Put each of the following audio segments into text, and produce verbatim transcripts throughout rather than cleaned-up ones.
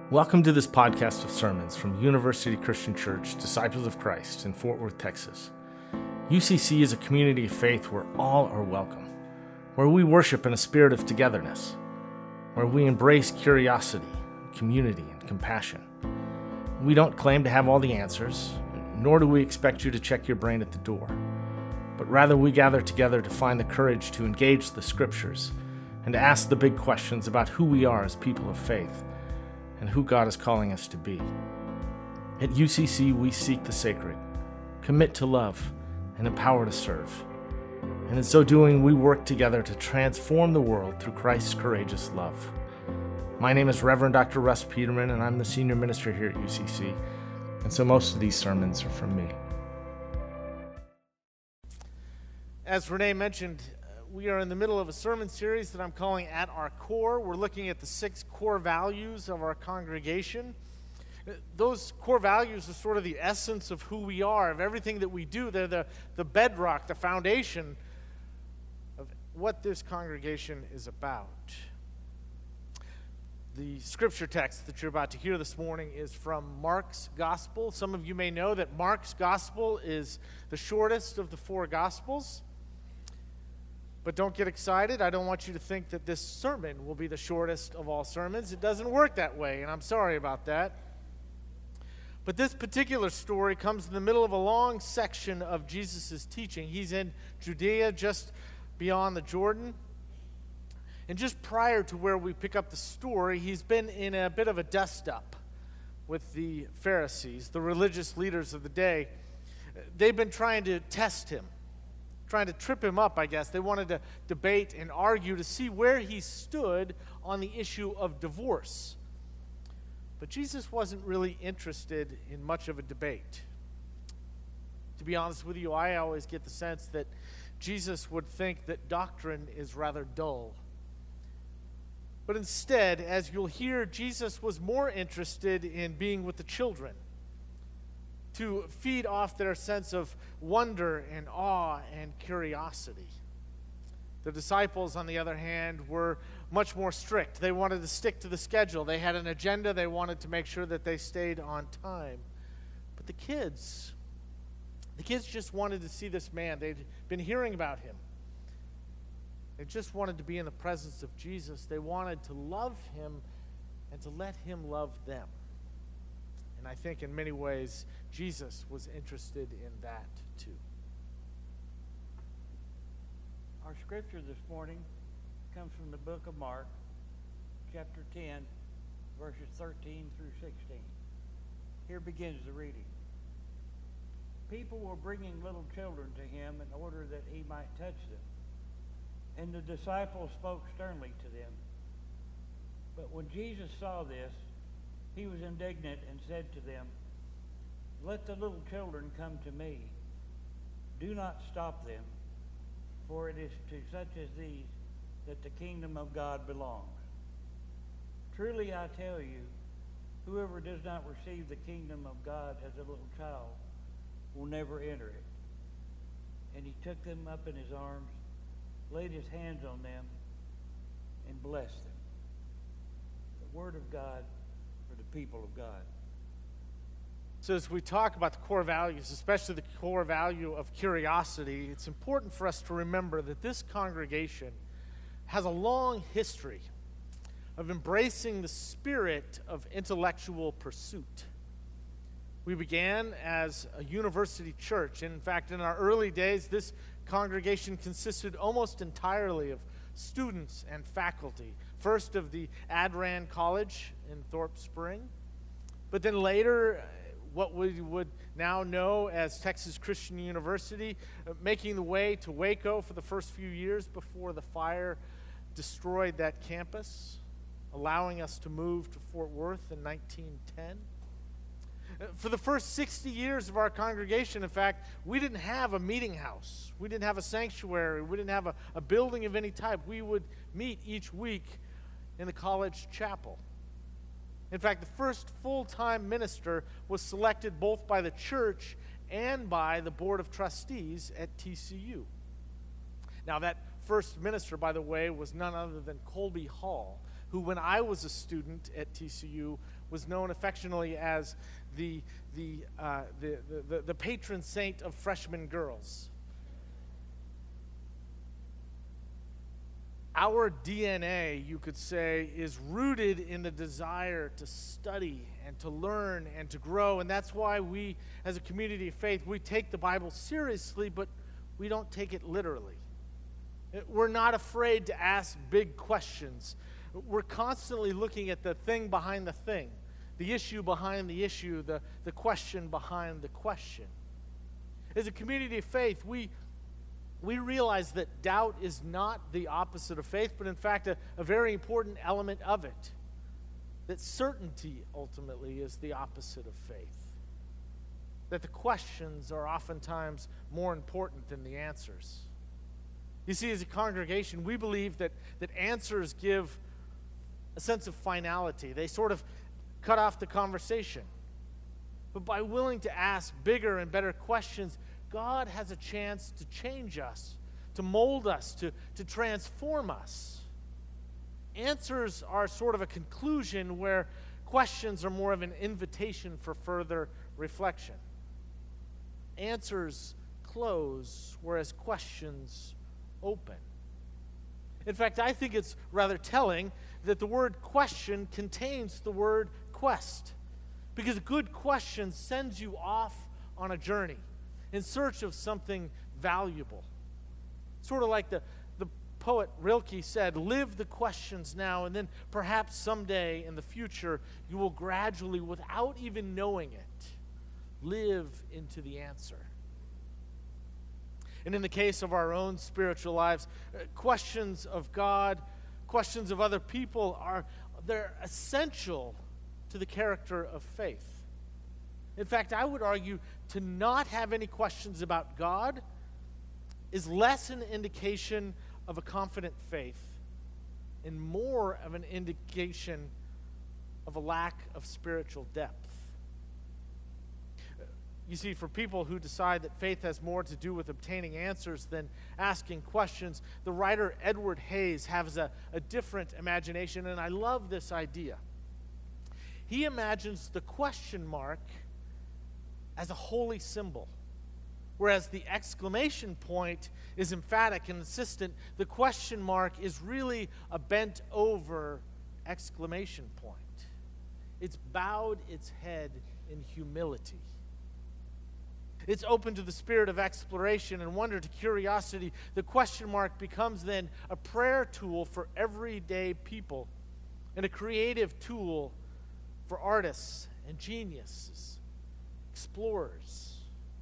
Welcome to this podcast of sermons from University Christian Church, Disciples of Christ in Fort Worth, Texas. U C C is a community of faith where all are welcome, where we worship in a spirit of togetherness, where we embrace curiosity, community, and compassion. We don't claim to have all the answers, nor do we expect you to check your brain at the door, but rather we gather together to find the courage to engage the scriptures and to ask the big questions about who we are as people of faith and who God is calling us to be. At U C C, we seek the sacred, commit to love, and empower to serve. And in so doing, we work together to transform the world through Christ's courageous love. My name is Reverend Doctor Russ Peterman, and I'm the senior minister here at U C C, and so most of these sermons are from me. As Renee mentioned, we are in the middle of a sermon series that I'm calling At Our Core. We're looking at the six core values of our congregation. Those core values are sort of the essence of who we are, of everything that we do. They're the, the bedrock, the foundation of what this congregation is about. The scripture text that you're about to hear this morning is from Mark's Gospel. Some of you may know that Mark's Gospel is the shortest of the four Gospels. But don't get excited. I don't want you to think that this sermon will be the shortest of all sermons. It doesn't work that way, and I'm sorry about that. But this particular story comes in the middle of a long section of Jesus' teaching. He's in Judea, just beyond the Jordan. And just prior to where we pick up the story, he's been in a bit of a dust-up with the Pharisees, the religious leaders of the day. They've been trying to test him, trying to trip him up, I guess. They wanted to debate and argue to see where he stood on the issue of divorce. But Jesus wasn't really interested in much of a debate. To be honest with you, I always get the sense that Jesus would think that doctrine is rather dull. But instead, as you'll hear, Jesus was more interested in being with the children, to feed off their sense of wonder and awe and curiosity. The disciples, on the other hand, were much more strict. They wanted to stick to the schedule. They had an agenda. They wanted to make sure that they stayed on time. But the kids, the kids just wanted to see this man. They'd been hearing about him. They just wanted to be in the presence of Jesus. They wanted to love him and to let him love them. And I think in many ways, Jesus was interested in that too. Our scripture this morning comes from the book of Mark, chapter ten, verses thirteen through sixteen. Here begins the reading. People were bringing little children to him in order that he might touch them. And the disciples spoke sternly to them. But when Jesus saw this, he was indignant and said to them, "Let the little children come to me. Do not stop them, for it is to such as these that the kingdom of God belongs. Truly I tell you, whoever does not receive the kingdom of God as a little child will never enter it." And he took them up in his arms, laid his hands on them, and blessed them. The word of God for the people of God. So as we talk about the core values, especially the core value of curiosity, it's important for us to remember that this congregation has a long history of embracing the spirit of intellectual pursuit. We began as a university church. In fact, in our early days, this congregation consisted almost entirely of students and faculty. First of the Adran College in Thorpe Spring, but then later what we would now know as Texas Christian University, uh, making the way to Waco for the first few years before the fire destroyed that campus, allowing us to move to Fort Worth in nineteen ten. For the first sixty years of our congregation, in fact, we didn't have a meeting house. We didn't have a sanctuary. We didn't have a, a building of any type. We would meet each week in the college chapel. In fact, the first full-time minister was selected both by the church and by the Board of Trustees at T C U. Now, that first minister, by the way, was none other than Colby Hall, who, when I was a student at T C U, was known affectionately as the, the, uh, the, the, the, the patron saint of freshman girls. Our D N A, you could say, is rooted in the desire to study and to learn and to grow. And that's why we, as a community of faith, we take the Bible seriously, but we don't take it literally. We're not afraid to ask big questions. We're constantly looking at the thing behind the thing, the issue behind the issue, the, the question behind the question. As a community of faith, we We realize that doubt is not the opposite of faith, but in fact a, a very important element of it. That certainty ultimately is the opposite of faith. That the questions are oftentimes more important than the answers. You see, as a congregation, we believe that, that answers give a sense of finality. They sort of cut off the conversation. But by willing to ask bigger and better questions, God has a chance to change us, to mold us, to, to transform us. Answers are sort of a conclusion, where questions are more of an invitation for further reflection. Answers close, whereas questions open. In fact, I think it's rather telling that the word question contains the word quest, because a good question sends you off on a journey in search of something valuable. Sort of like the, the poet Rilke said, live the questions now, and then perhaps someday in the future you will gradually, without even knowing it, live into the answer. And in the case of our own spiritual lives, uh, questions of God, questions of other people, are they're essential to the character of faith. In fact, I would argue to not have any questions about God is less an indication of a confident faith and more of an indication of a lack of spiritual depth. You see, for people who decide that faith has more to do with obtaining answers than asking questions, the writer Edward Hayes has a, a different imagination, and I love this idea. He imagines the question mark as a holy symbol, whereas the exclamation point is emphatic and insistent. The question mark is really a bent over exclamation point. It's bowed its head in humility. It's open to the spirit of exploration and wonder, to curiosity. The question mark becomes then a prayer tool for everyday people and a creative tool for artists and geniuses, explorers.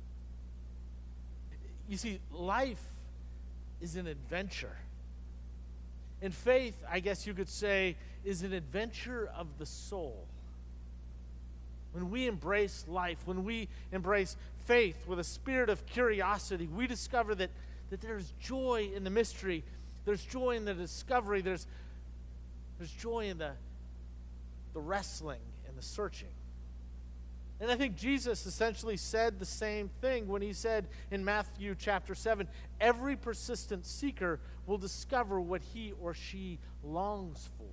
You see, life is an adventure. And faith, I guess you could say, is an adventure of the soul. When we embrace life, when we embrace faith with a spirit of curiosity, we discover that, that there's joy in the mystery, there's joy in the discovery, there's, there's joy in the, the wrestling and the searching. And I think Jesus essentially said the same thing when he said in Matthew chapter seven, every persistent seeker will discover what he or she longs for.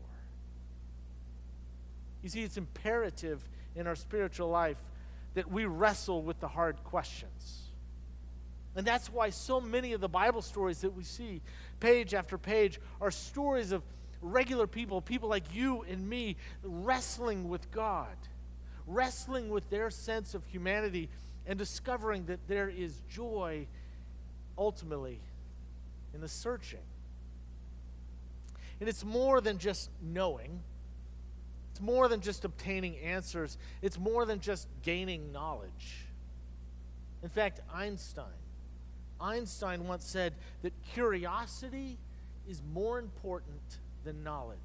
You see, it's imperative in our spiritual life that we wrestle with the hard questions. And that's why so many of the Bible stories that we see, page after page, are stories of regular people, people like you and me, wrestling with God, wrestling with their sense of humanity, and discovering that there is joy ultimately in the searching. And it's more than just knowing. It's more than just obtaining answers. It's more than just gaining knowledge. In fact, Einstein, Einstein once said that curiosity is more important than knowledge.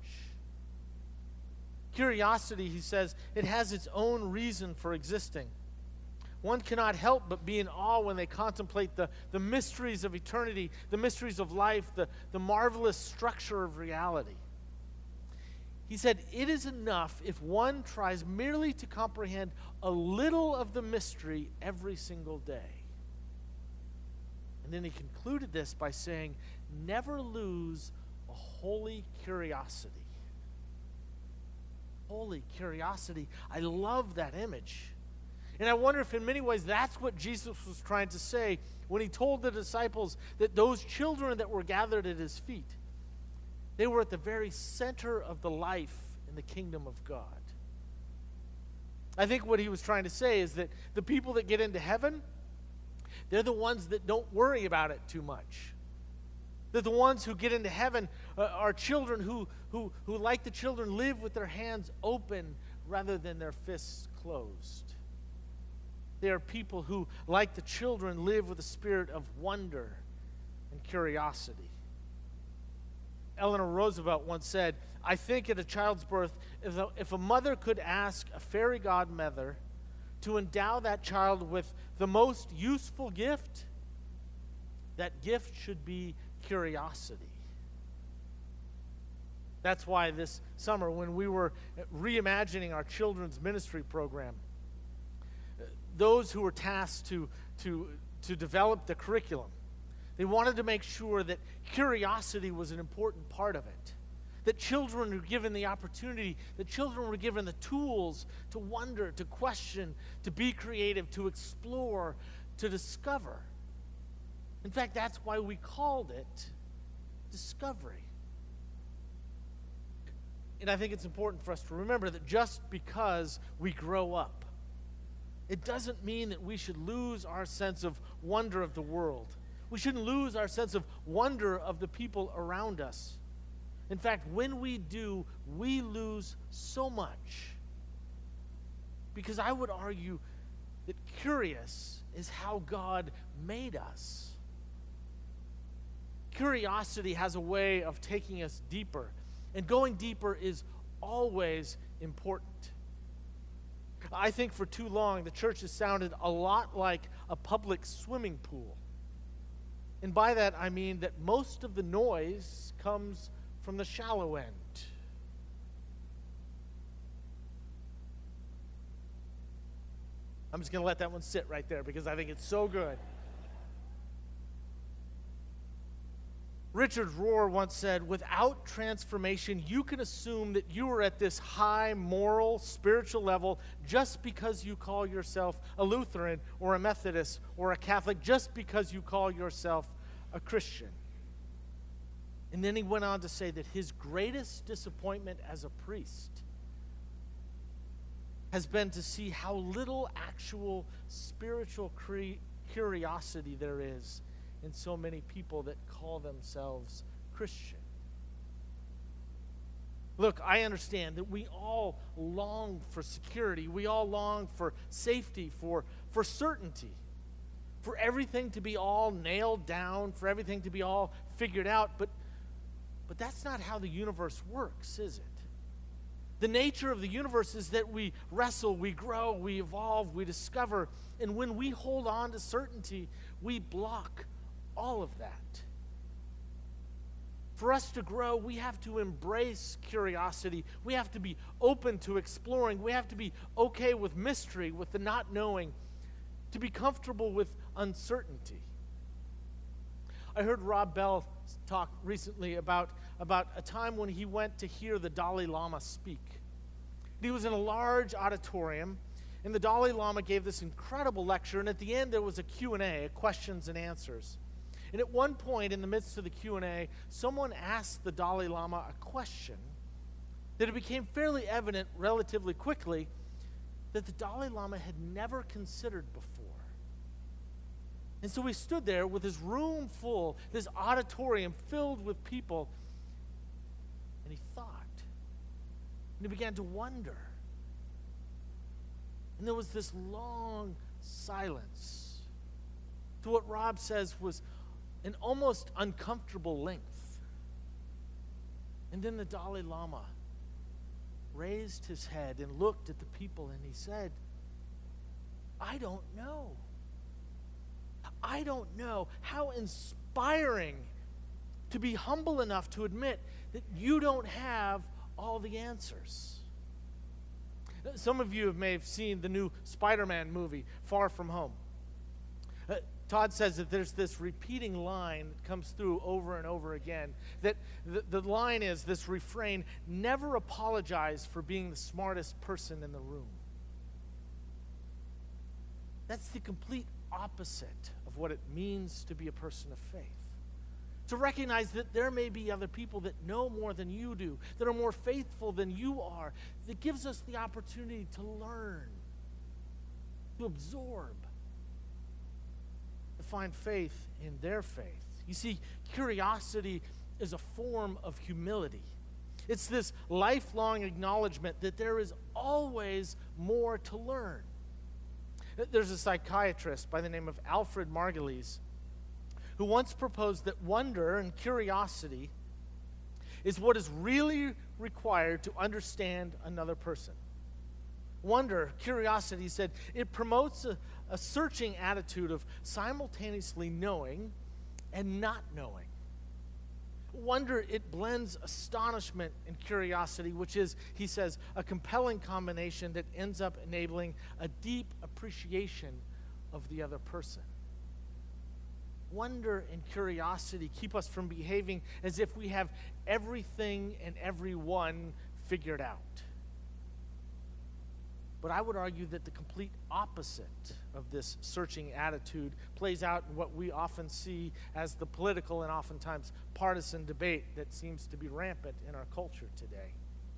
Curiosity, he says, it has its own reason for existing. One cannot help but be in awe when they contemplate the, the mysteries of eternity, the mysteries of life, the, the marvelous structure of reality. He said, it is enough if one tries merely to comprehend a little of the mystery every single day. And then he concluded this by saying, never lose a holy curiosity. holy curiosity. I love that image. And I wonder if in many ways that's what Jesus was trying to say when he told the disciples that those children that were gathered at his feet, they were at the very center of the life in the kingdom of God. I think what he was trying to say is that the people that get into heaven, they're the ones that don't worry about it too much. That the ones who get into heaven uh, are children who, who, who, like the children, live with their hands open rather than their fists closed. They are people who, like the children, live with a spirit of wonder and curiosity. Eleanor Roosevelt once said, I think at a child's birth, if a, if a mother could ask a fairy godmother to endow that child with the most useful gift, that gift should be curiosity. That's why this summer, when we were reimagining our children's ministry program, those who were tasked to, to, to develop the curriculum, they wanted to make sure that curiosity was an important part of it. That children were given the opportunity, that children were given the tools to wonder, to question, to be creative, to explore, to discover. In fact, that's why we called it Discovery. And I think it's important for us to remember that just because we grow up, it doesn't mean that we should lose our sense of wonder of the world. We shouldn't lose our sense of wonder of the people around us. In fact, when we do, we lose so much. Because I would argue that curious is how God made us. Curiosity has a way of taking us deeper, and going deeper is always important. I think for too long the church has sounded a lot like a public swimming pool. And by that I mean that most of the noise comes from the shallow end. I'm just going to let that one sit right there because I think it's so good. Richard Rohr once said, without transformation, you can assume that you are at this high moral, spiritual level just because you call yourself a Lutheran or a Methodist or a Catholic, just because you call yourself a Christian. And then he went on to say that his greatest disappointment as a priest has been to see how little actual spiritual curiosity there is in so many people that call themselves Christian. Look, I understand that we all long for security. We all long for safety, for, for certainty, for everything to be all nailed down, for everything to be all figured out. But, but that's not how the universe works, is it? The nature of the universe is that we wrestle, we grow, we evolve, we discover. And when we hold on to certainty, we block all of that. For us to grow, we have to embrace curiosity. We have to be open to exploring. We have to be okay with mystery, with the not knowing, to be comfortable with uncertainty. I heard Rob Bell talk recently about, about a time when he went to hear the Dalai Lama speak. He was in a large auditorium, and the Dalai Lama gave this incredible lecture, and at the end there was a Q and A, questions and answers. And at one point in the midst of the Q and A, someone asked the Dalai Lama a question that it became fairly evident relatively quickly that the Dalai Lama had never considered before. And so he stood there with his room full, this auditorium filled with people, and he thought. And he began to wonder. And there was this long silence to what Rob says was an almost uncomfortable length. And then the Dalai Lama raised his head and looked at the people and he said, I don't know. I don't know. How inspiring to be humble enough to admit that you don't have all the answers. Some of you may have seen the new Spider-Man movie, Far From Home. Uh, Todd says that there's this repeating line that comes through over and over again. That the, the line is this refrain, never apologize for being the smartest person in the room. That's the complete opposite of what it means to be a person of faith. To recognize that there may be other people that know more than you do, that are more faithful than you are, that gives us the opportunity to learn, to absorb, to find faith in their faith. You see, curiosity is a form of humility. It's this lifelong acknowledgement that there is always more to learn. There's a psychiatrist by the name of Alfred Margulies who once proposed that wonder and curiosity is what is really required to understand another person. Wonder, curiosity, he said, it promotes a, a searching attitude of simultaneously knowing and not knowing. Wonder, it blends astonishment and curiosity, which is, he says, a compelling combination that ends up enabling a deep appreciation of the other person. Wonder and curiosity keep us from behaving as if we have everything and everyone figured out. But I would argue that the complete opposite of this searching attitude plays out in what we often see as the political and oftentimes partisan debate that seems to be rampant in our culture today.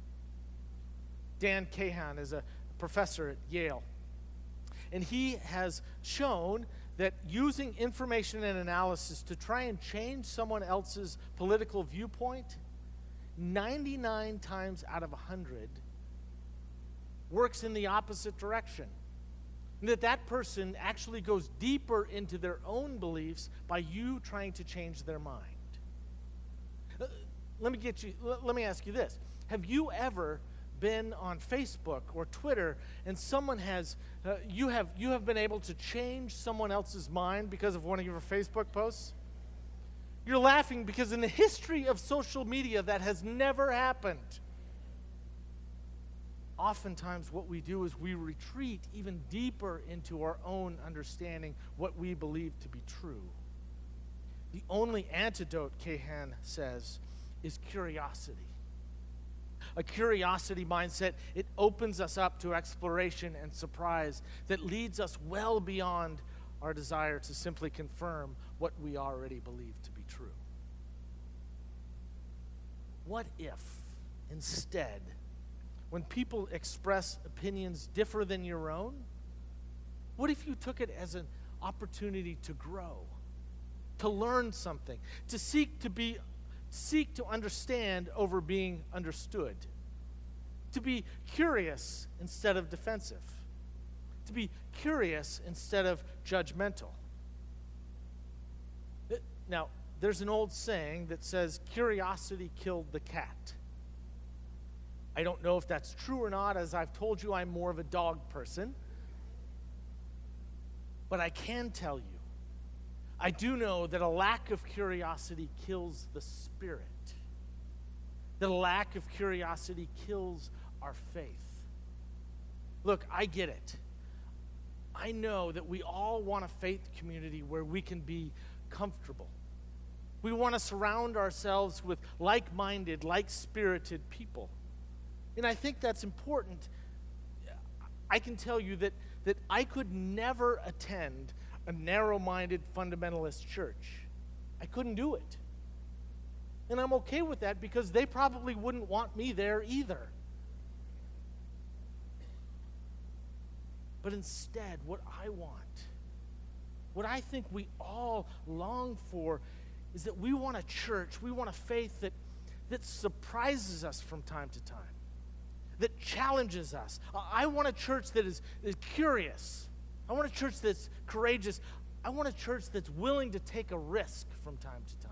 Dan Kahan is a professor at Yale, and he has shown that using information and analysis to try and change someone else's political viewpoint, ninety-nine times out of one hundred works in the opposite direction. And that that person actually goes deeper into their own beliefs by you trying to change their mind. Uh, let me get you, l- let me ask you this. Have you ever been on Facebook or Twitter and someone has, uh, you have, you have been able to change someone else's mind because of one of your Facebook posts? You're laughing because in the history of social media that has never happened. Oftentimes what we do is we retreat even deeper into our own understanding what we believe to be true. The only antidote, Kahan says, is curiosity. A curiosity mindset, it opens us up to exploration and surprise that leads us well beyond our desire to simply confirm what we already believe to be true. What if, instead, when people express opinions differ than your own, what if you took it as an opportunity to grow, to learn something, to seek to be, seek to understand over being understood, to be curious instead of defensive, to be curious instead of judgmental? Now, there's an old saying that says, curiosity killed the cat. I don't know if that's true or not. As I've told you, I'm more of a dog person. But I can tell you, I do know that a lack of curiosity kills the spirit. That a lack of curiosity kills our faith. Look, I get it. I know that we all want a faith community where we can be comfortable. We want to surround ourselves with like-minded, like-spirited people. And I think that's important. I can tell you that, that I could never attend a narrow-minded fundamentalist church. I couldn't do it. And I'm okay with that because they probably wouldn't want me there either. But instead, what I want, what I think we all long for, is that we want a church, we want a faith that, that surprises us from time to time, that challenges us. I want a church that is, is curious. I want a church that's courageous. I want a church that's willing to take a risk from time to time.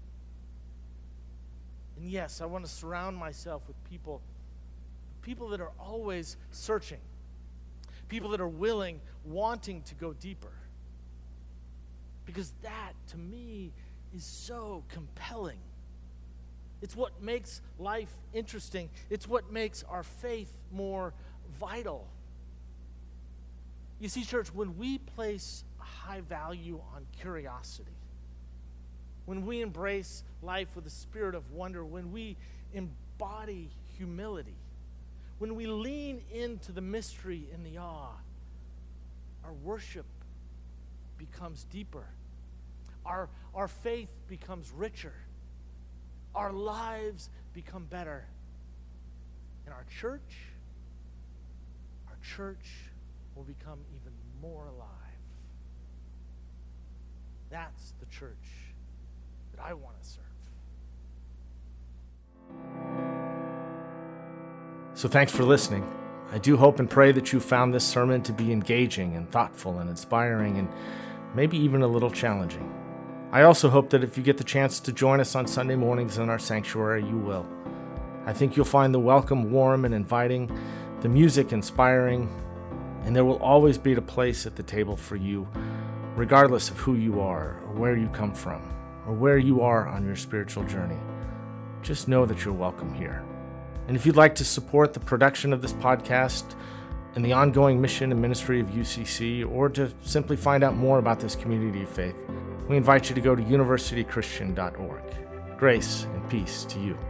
And yes, I want to surround myself with people, people that are always searching, people that are willing, wanting to go deeper. Because that, to me, is so compelling. It's what makes life interesting. It's what makes our faith more vital. You see, church, when we place a high value on curiosity, when we embrace life with a spirit of wonder, when we embody humility, when we lean into the mystery and the awe, our worship becomes deeper. Our, our faith becomes richer. Our lives become better. And our church, our church will become even more alive. That's the church that I want to serve. So thanks for listening. I do hope and pray that you found this sermon to be engaging and thoughtful and inspiring and maybe even a little challenging. I also hope that if you get the chance to join us on Sunday mornings in our sanctuary, you will. I think you'll find the welcome warm and inviting, the music inspiring, and there will always be a place at the table for you, regardless of who you are or where you come from or where you are on your spiritual journey. Just know that you're welcome here. And if you'd like to support the production of this podcast and the ongoing mission and ministry of U C C, or to simply find out more about this community of faith, we invite you to go to university christian dot org. Grace and peace to you.